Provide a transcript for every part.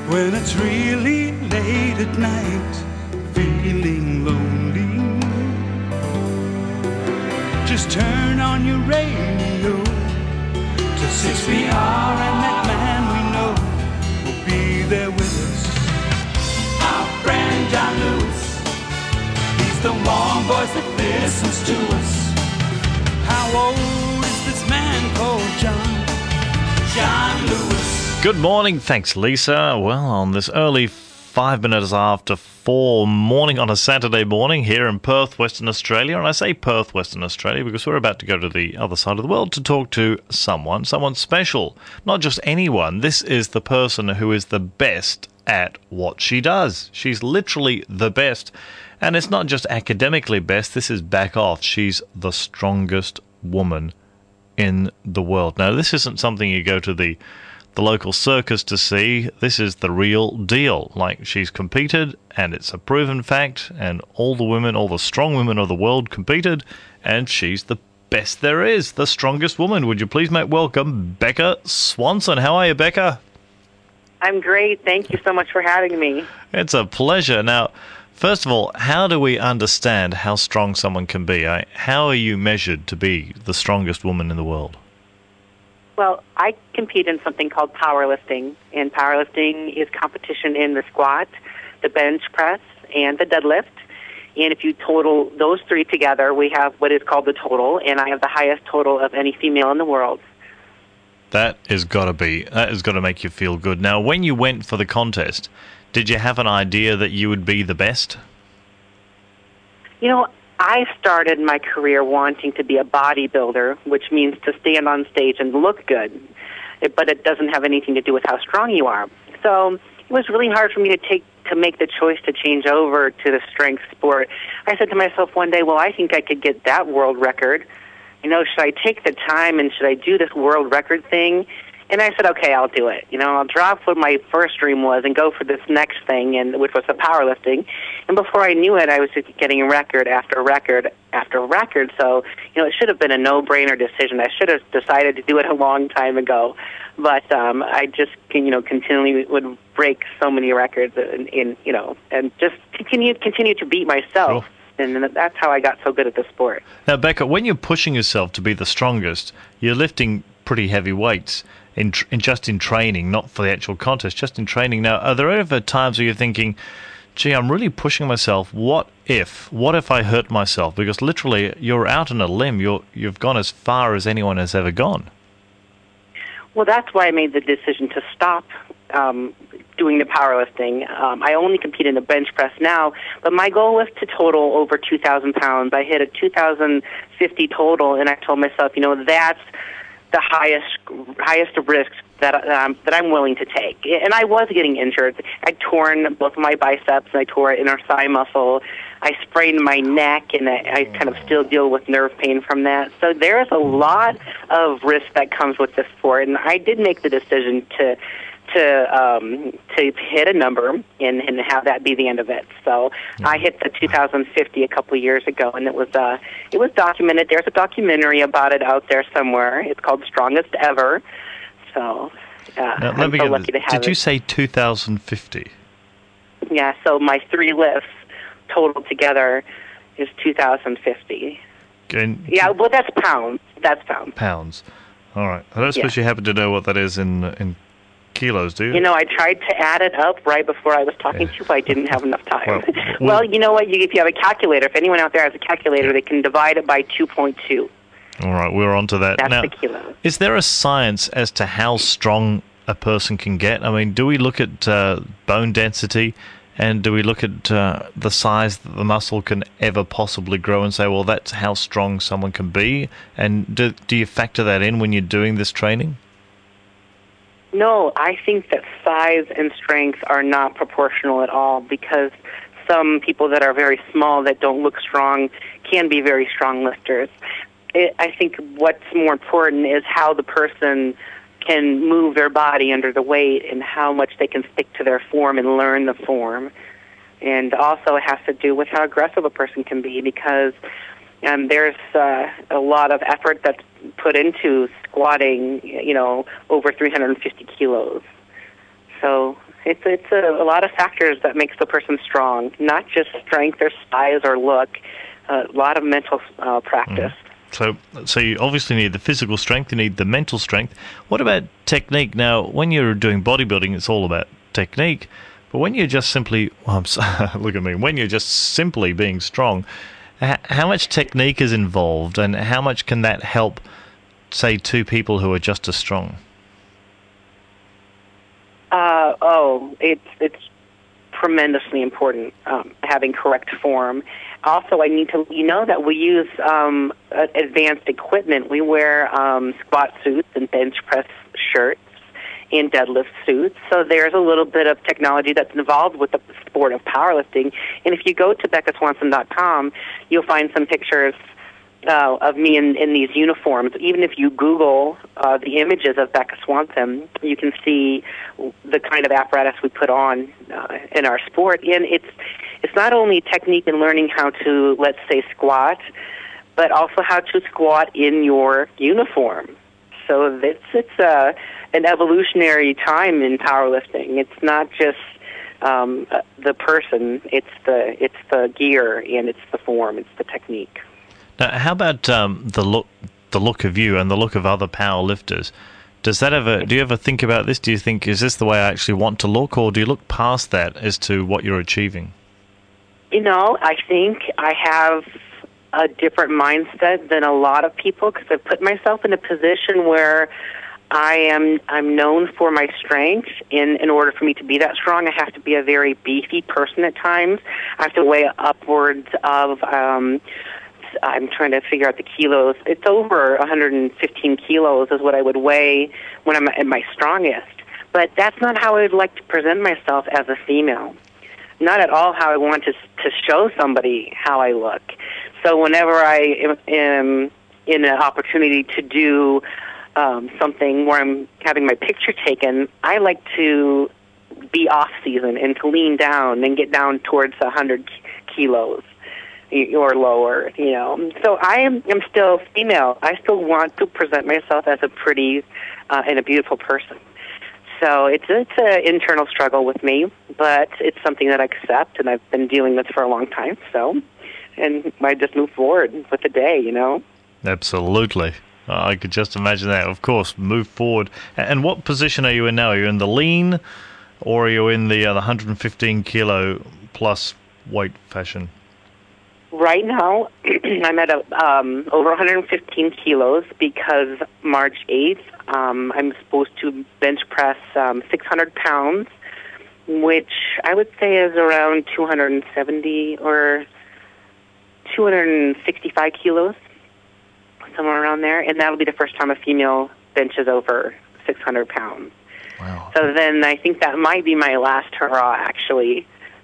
When it's really late at night, feeling lonely, just turn on your radio to 6PR, and that man we know will be there with us. Our friend John Lewis, he's the one voice that listens to us. How old is this man called John Lewis? Good morning. Thanks, Lisa. Well, on this early 5 minutes after 4 morning on a Saturday morning here in Perth, Western Australia. And I say Perth, Western Australia, because we're about to go to the other side of the world to talk to someone special. Not just anyone. This is the person who is the best at what she does. She's literally the best. And it's not just academically best. This is back off. She's the strongest woman in the world. Now, this isn't something you go to the local circus to see. This is the real deal. Like, she's competed, and it's a proven fact, and all the strong women of the world competed, and she's the best there is, the strongest woman. Would you please make welcome Becca Swanson? How are you, Becca? I'm great. Thank you so much for having me. It's a pleasure. Now, first of all, how do we understand how strong someone can be? How are you measured to be the strongest woman in the world? Well, I compete in something called powerlifting, and powerlifting is competition in the squat, the bench press, and the deadlift. And if you total those three together, we have what is called the total, and I have the highest total of any female in the world. That has got to make you feel good. Now, when you went for the contest, did you have an idea that you would be the best? You know, I started my career wanting to be a bodybuilder, which means to stand on stage and look good, but it doesn't have anything to do with how strong you are. So it was really hard for me to make the choice to change over to the strength sport. I said to myself one day, well, I think I could get that world record. You know, should I take the time and should I do this world record thing? And I said, okay, I'll do it. You know, I'll drop what my first dream was and go for this next thing, which was the powerlifting. And before I knew it, I was just getting record after record after record. So, you know, it should have been a no-brainer decision. I should have decided to do it a long time ago. But I just, continually would break so many records and just continue to beat myself. Sure. And that's how I got so good at the sport. Now, Becca, when you're pushing yourself to be the strongest, you're lifting pretty heavy weights. In training, not for the actual contest, just in training. Now, are there ever times where you're thinking, gee, I'm really pushing myself, what if I hurt myself? Because literally, you're out on a limb, you've gone as far as anyone has ever gone. Well, that's why I made the decision to stop doing the powerlifting. I only compete in the bench press now, but my goal was to total over 2,000 pounds. I hit a 2,050 total, and I told myself, that's the highest risk that I'm willing to take. And I was getting injured. I'd torn both of my biceps, and I tore an inner thigh muscle. I sprained my neck, and I kind of still deal with nerve pain from that. So there's a lot of risk that comes with this sport, and I did make the decision to hit a number and have that be the end of it. So I hit the 2050 a couple of years ago, and it was documented. There's a documentary about it out there somewhere. It's called Strongest Ever. So I'm so lucky to have it. Did you say 2050? Yeah. So my three lifts total together is 2050. Yeah. Well, that's pounds. Pounds. All right. I don't suppose you happen to know what that is in kilos, do you? You know, I tried to add it up right before I was talking to you, but I didn't have enough time. Well, you know what? If you have a calculator, if anyone out there has a calculator, they can divide it by 2.2. All right, we're on to that. That's now, the kilo. Is there a science as to how strong a person can get? I mean, do we look at bone density, and do we look at the size that the muscle can ever possibly grow and say, well, that's how strong someone can be? And do you factor that in when you're doing this training? No, I think that size and strength are not proportional at all, because some people that are very small that don't look strong can be very strong lifters. I think what's more important is how the person can move their body under the weight and how much they can stick to their form and learn the form. And also it has to do with how aggressive a person can be, because there's a lot of effort that's put into squatting, over 350 kilos. So it's a lot of factors that makes the person strong, not just strength or size or look. A lot of mental practice. So you obviously need the physical strength, you need the mental strength. What about technique? Now, when you're doing bodybuilding, it's all about technique. But when you're just simply, look at me, when you're just simply being strong, how much technique is involved, and how much can that help, say, two people who are just as strong? It's tremendously important, having correct form. Also, I need to, that we use advanced equipment. We wear squat suits and bench press shirts and deadlift suits. So there's a little bit of technology that's involved with the sport of powerlifting. And if you go to BeccaSwanson.com, you'll find some pictures of me in these uniforms. Even if you Google the images of Becca Swanson, you can see the kind of apparatus we put on in our sport. And it's not only technique and learning how to, let's say, squat, but also how to squat in your uniform. So it's an evolutionary time in powerlifting. It's not just the person; it's the gear and it's the form, it's the technique. Now, how about the look of you and the look of other power lifters? Do you ever think about this? Do you think, is this the way I actually want to look, or do you look past that as to what you're achieving? I think I have a different mindset than a lot of people, because I've put myself in a position where I'm known for my strength. In order for me to be that strong, I have to be a very beefy person at times. I have to weigh upwards of I'm trying to figure out the kilos. It's over 115 kilos is what I would weigh when I'm at my strongest. But that's not how I would like to present myself as a female. Not at all how I want to show somebody how I look. So whenever I am in an opportunity to do something where I'm having my picture taken, I like to be off-season and to lean down and get down towards 100 kilos. Or lower, So I am still female. I still want to present myself as a pretty and a beautiful person. So it's an internal struggle with me, but it's something that I accept, and I've been dealing with for a long time. So, and I just move forward with the day, Absolutely. I could just imagine that. Of course, move forward. And what position are you in now? Are you in the lean, or are you in the 115 kilo plus weight fashion? Right now, I'm at over 115 kilos because March 8th, I'm supposed to bench press 600 pounds, which I would say is around 270 or 265 kilos, somewhere around there. And that'll be the first time a female benches over 600 pounds. Wow. So then I think that might be my last hurrah, actually.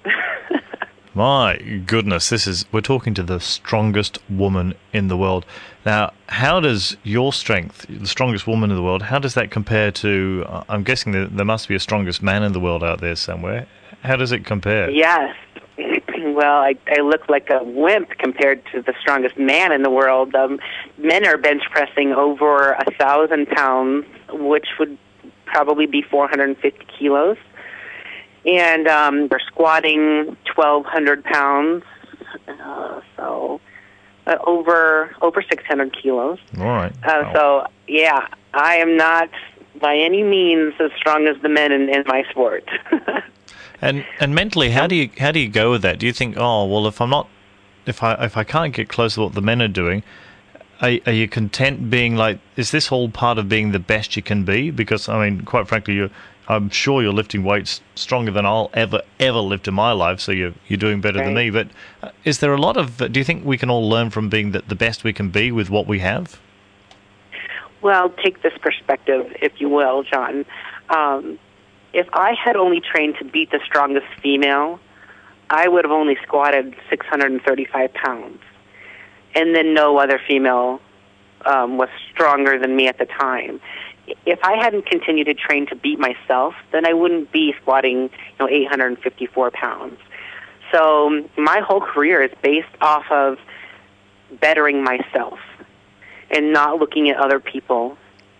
My goodness, we're talking to the strongest woman in the world. Now, how does your strength, the strongest woman in the world, how does that compare to, I'm guessing there must be a strongest man in the world out there somewhere. How does it compare? Yes. Well, I look like a wimp compared to the strongest man in the world. Men are bench pressing over 1,000 pounds, which would probably be 450 kilos. And they're squatting 1,200 pounds, so over 600 kilos. All right. Wow. So, yeah, I am not by any means as strong as the men in my sport. And mentally, how do you go with that? Do you think, if I can't get close to what the men are doing, are you content being like, is this all part of being the best you can be? Because, I mean, quite frankly, I'm sure you're lifting weights stronger than I'll ever lift in my life, so you're doing better than me. But is there a lot of, do you think we can all learn from being the best we can be with what we have? Well, take this perspective, if you will, John. If I had only trained to beat the strongest female, I would have only squatted 635 pounds. And then no other female was stronger than me at the time. If I hadn't continued to train to beat myself, then I wouldn't be squatting 854 pounds. So my whole career is based off of bettering myself and not looking at other people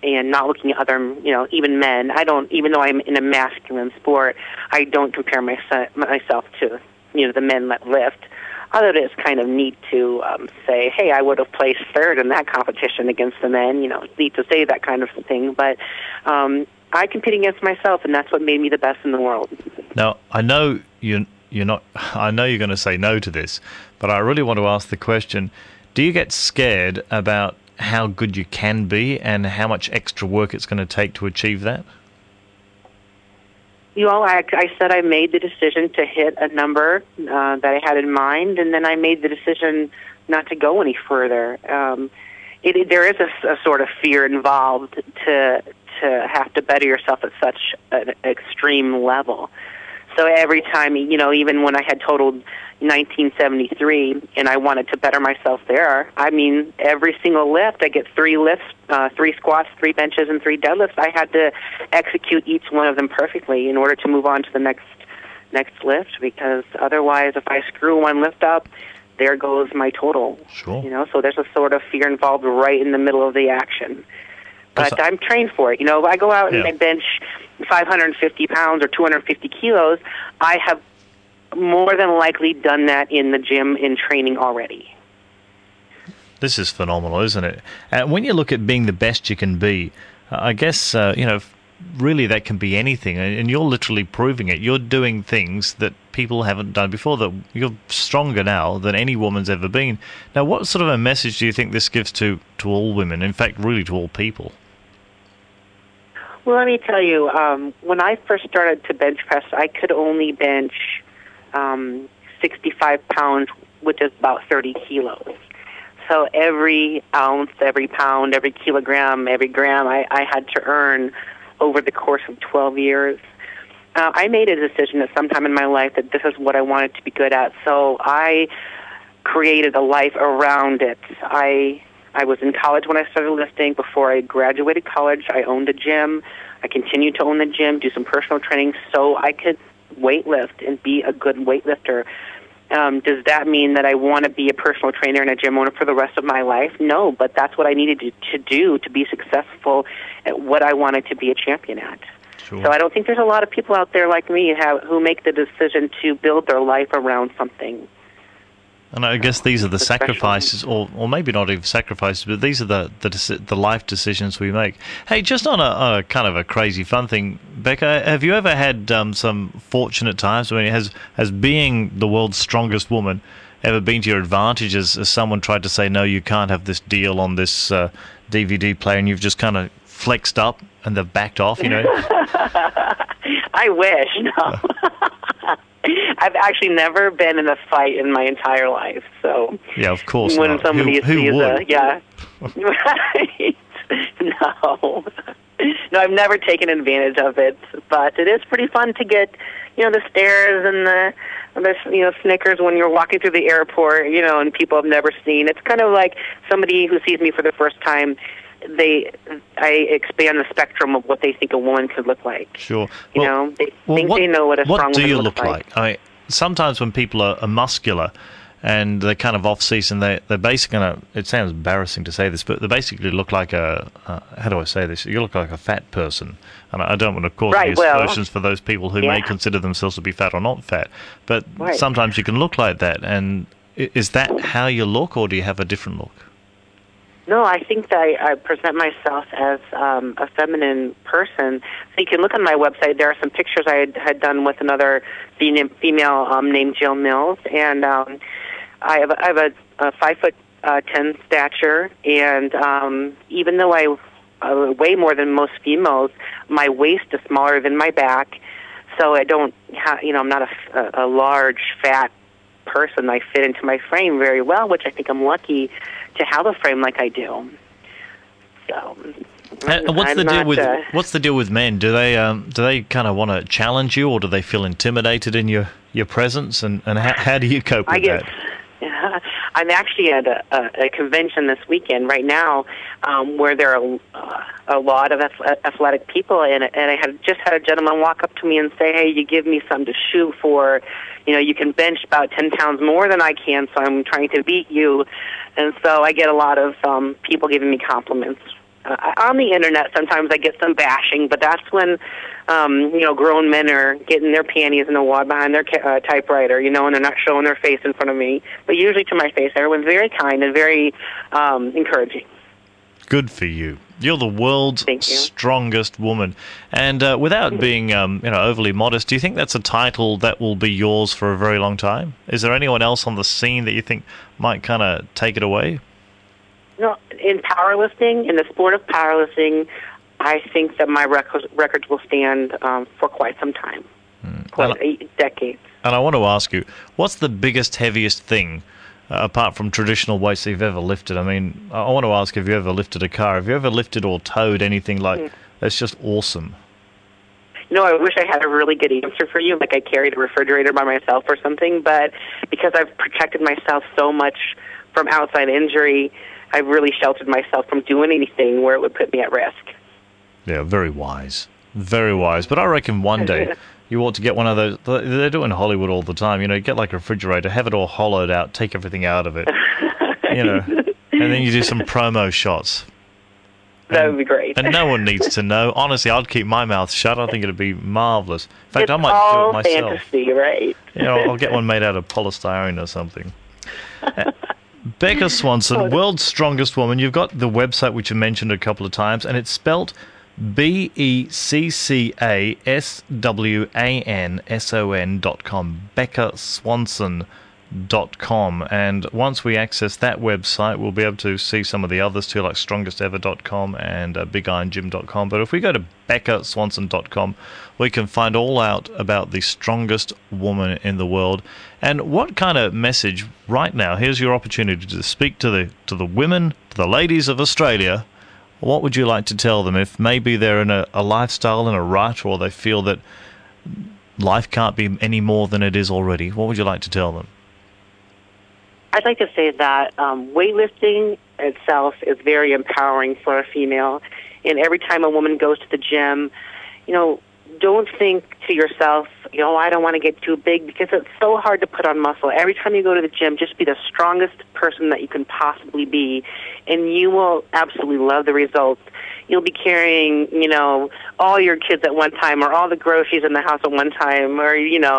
and not looking at other, even men. Even though I'm in a masculine sport, I don't compare myself to, the men that lift. Although it is kind of neat to say, hey, I would have placed third in that competition against the men. It's neat to say that kind of thing. But I compete against myself, and that's what made me the best in the world. Now, I know you're not. I know you're going to say no to this, but I really want to ask the question: do you get scared about how good you can be and how much extra work it's going to take to achieve that? I said I made the decision to hit a number that I had in mind, and then I made the decision not to go any further. There is a sort of fear involved to have to better yourself at such an extreme level. So every time, even when I had totaled 1973 and I wanted to better myself there, every single lift, I get 3 lifts, 3 squats, 3 benches, and 3 deadlifts. I had to execute each one of them perfectly in order to move on to the next lift, because otherwise, if I screw one lift up, there goes my total. Sure. So there's a sort of fear involved right in the middle of the action. But I'm trained for it. I go out and I bench 550 pounds or 250 kilos. I have more than likely done that in the gym in training already. This is phenomenal, isn't it? When you look at being the best you can be, I guess, really that can be anything. And you're literally proving it. You're doing things that people haven't done before, that you're stronger now than any woman's ever been. Now, what sort of a message do you think this gives to all women, in fact, really to all people? Well, let me tell you, when I first started to bench press, I could only bench 65 pounds, which is about 30 kilos. So every ounce, every pound, every kilogram, every gram I had to earn over the course of 12 years. I made a decision at some time in my life that this is what I wanted to be good at, so I created a life around it. I was in college when I started lifting. Before I graduated college, I owned a gym. I continued to own the gym, do some personal training so I could weightlift and be a good weightlifter. Does that mean that I want to be a personal trainer and a gym owner for the rest of my life? No, but that's what I needed to do to be successful at what I wanted to be a champion at. Sure. So I don't think there's a lot of people out there like me who make the decision to build their life around something. And I guess these are the sacrifices, or maybe not even sacrifices, but these are the life decisions we make. Hey, just on a kind of a crazy fun thing, Becca, have you ever had some fortunate times? I mean, has being the world's strongest woman ever been to your advantage as someone tried to say, no, you can't have this deal on this DVD player, and you've just kind of flexed up and they've backed off, I wish, no. I've actually never been in a fight in my entire life, so yeah, of course. When not. somebody who would? right? No, I've never taken advantage of it, but it is pretty fun to get, the stares and the snickers when you're walking through the airport, and people have never seen. It's kind of like somebody who sees me for the first time. I expand the spectrum of what they think a woman could look like. Sure. They know what a strong woman looks like. What do you look like? I mean, sometimes when people are muscular and they're kind of off-season, they're basically it sounds embarrassing to say this, but they basically look like how do I say this? You look like a fat person. And I don't want to cause any aspersions for those people who may consider themselves to be fat or not fat. But sometimes you can look like that. And is that how you look, or do you have a different look? No, I think that I present myself as a feminine person. So you can look on my website. There are some pictures I had done with another female named Jill Mills, and I have a 5'10" stature, and even though I weigh more than most females, my waist is smaller than my back, so I don't I'm not a large fat person. I fit into my frame very well, which I think I'm lucky to have a frame like I do. So, what's the deal with men? Do they kind of want to challenge you, or do they feel intimidated in your presence? And how do you cope with that? Yeah, I'm actually at a convention this weekend right now, where there are a lot of athletic people, and I just had a gentleman walk up to me and say, "Hey, you give me something to shoot for. You can bench about 10 pounds more than I can, so I'm trying to beat you." And so I get a lot of people giving me compliments On the internet, sometimes I get some bashing, but that's when, grown men are getting their panties in the wad behind their typewriter, and they're not showing their face in front of me. But usually to my face, everyone's very kind and very encouraging. Good for you. You're the world's strongest woman. And without being overly modest, do you think that's a title that will be yours for a very long time? Is there anyone else on the scene that you think might kind of take it away? In powerlifting, in the sport of powerlifting, I think that my records will stand for quite some time, decades. And I want to ask you, what's the biggest, heaviest thing, apart from traditional weights, that you've ever lifted? I mean, I want to ask, have you ever lifted a car? Have you ever lifted or towed anything like that's just awesome? I wish I had a really good answer for you, like I carried a refrigerator by myself or something, but because I've protected myself so much from outside injury, I've really sheltered myself from doing anything where it would put me at risk. Yeah, very wise. Very wise. But I reckon one day you ought to get one of those. They do it in Hollywood all the time. Get like a refrigerator, have it all hollowed out, take everything out of it. And then you do some promo shots. That would be great. And no one needs to know. Honestly, I'd keep my mouth shut. I think it'd be marvelous. In fact, I might do it myself. It's all fantasy, right? I'll get one made out of polystyrene or something. Becca Swanson, world's strongest woman. You've got the website, which you mentioned a couple of times, and it's spelt BECCASWANSON.com, BeccaSwanson.com. And once we access that website, we'll be able to see some of the others too, like StrongestEver.com and BigIronGym.com. But if we go to BeccaSwanson.com, we can find all out about the strongest woman in the world. And what kind of message right now? Here's your opportunity to speak to the women, to the ladies of Australia. What would you like to tell them if maybe they're in a lifestyle, in a rut, or they feel that life can't be any more than it is already? What would you like to tell them? I'd like to say that weightlifting itself is very empowering for a female. And every time a woman goes to the gym, don't think to yourself, I don't want to get too big, because it's so hard to put on muscle. Every time you go to the gym, just be the strongest person that you can possibly be, and you will absolutely love the results. You'll be carrying, all your kids at one time, or all the groceries in the house at one time, or,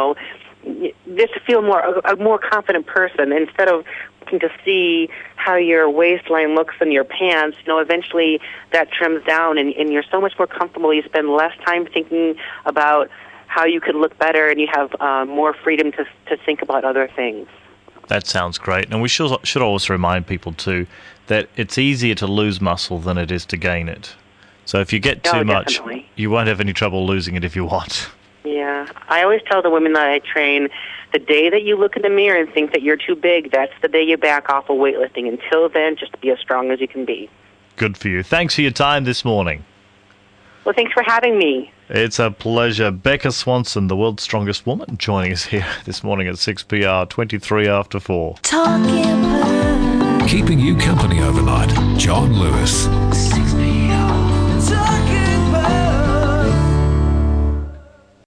just to feel a more confident person instead of looking to see how your waistline looks in your pants. Eventually that trims down, and you're so much more comfortable. You spend less time thinking about how you could look better, and you have more freedom to think about other things. That sounds great. And we should always remind people, too, that it's easier to lose muscle than it is to gain it. So if you get too much, you won't have any trouble losing it if you want. Yeah. I always tell the women that I train, the day that you look in the mirror and think that you're too big, that's the day you back off of weightlifting. Until then, just be as strong as you can be. Good for you. Thanks for your time this morning. Well, thanks for having me. It's a pleasure. Becca Swanson, the world's strongest woman, joining us here this morning at 6PR, 23 after 4. Keeping you company overnight, John Lewis. 6PR.